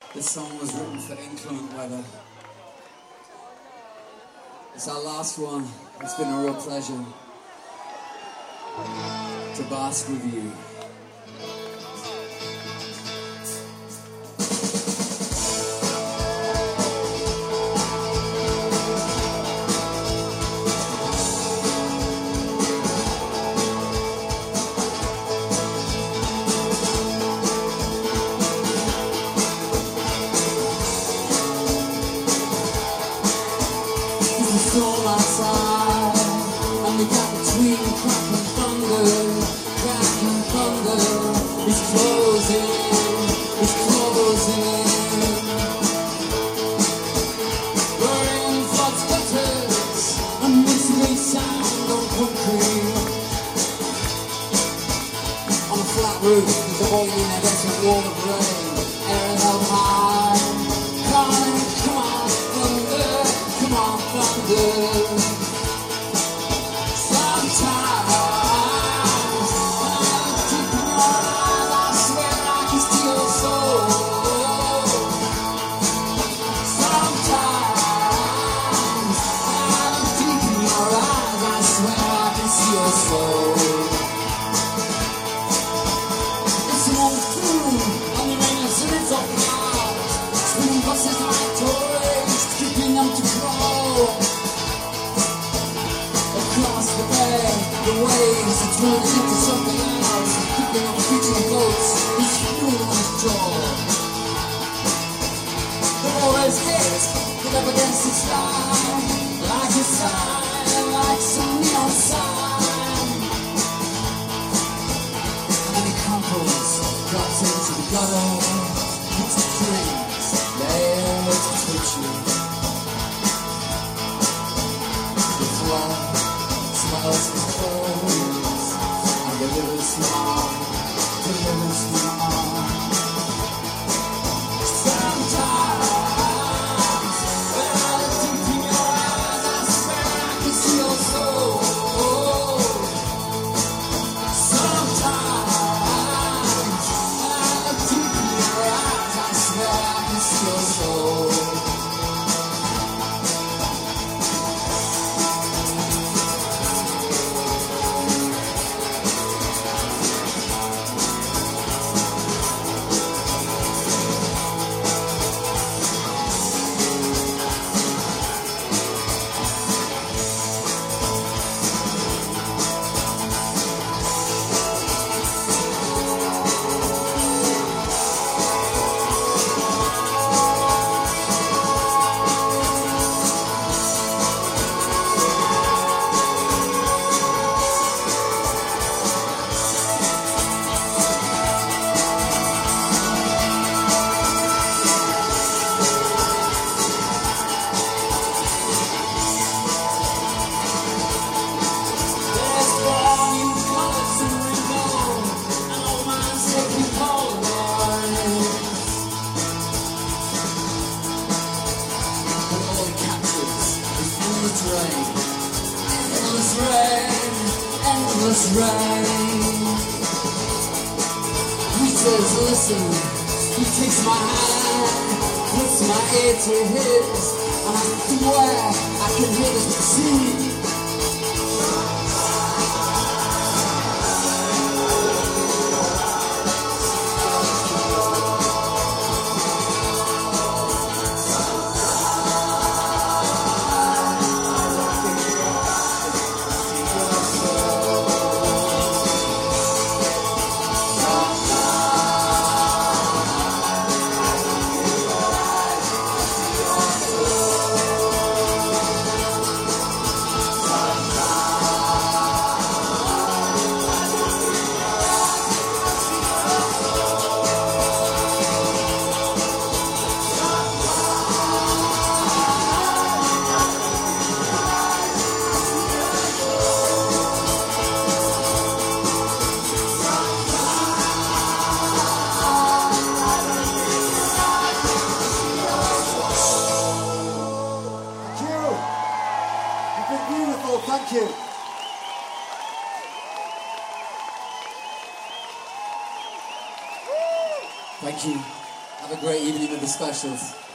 This song was written for inclement weather. It's our last one. It's been a real pleasure to bask with you. Storm outside, and we got between crack and thunder. It's closing. Burning floods, gutters, and whistling sound on concrete. On a flat roof, there's a boiling electric wall of rain, air held high. Come on, thunder. Come on, thunder. Sometimes, when I look deep in your eyes, I swear I can steal your soul. Sometimes, when I look deep in your eyes, I swear I can see your soul. It's an old fool on the rainless streets of Mars, spinning buses like toys, keeping them to grow. Across the bay, the waves are turning into something else, picking up future boats, it's fuel on its jaw. The always hit, put up against the sky, like a sign, like some neon sign. And it crumples, drops into the gutter, hits the trees, layers of twitching. The flood smells the coals, and the little small. Sometimes, when I look deep in your eyes, I swear I can see your soul. Sometimes, when I look deep in your eyes, I swear I can see your soul. Endless rain. He says, listen, he takes my hand, puts my ear to his, and I swear I can hear the sea. Thank you. Thank you. Have a great evening with the specials.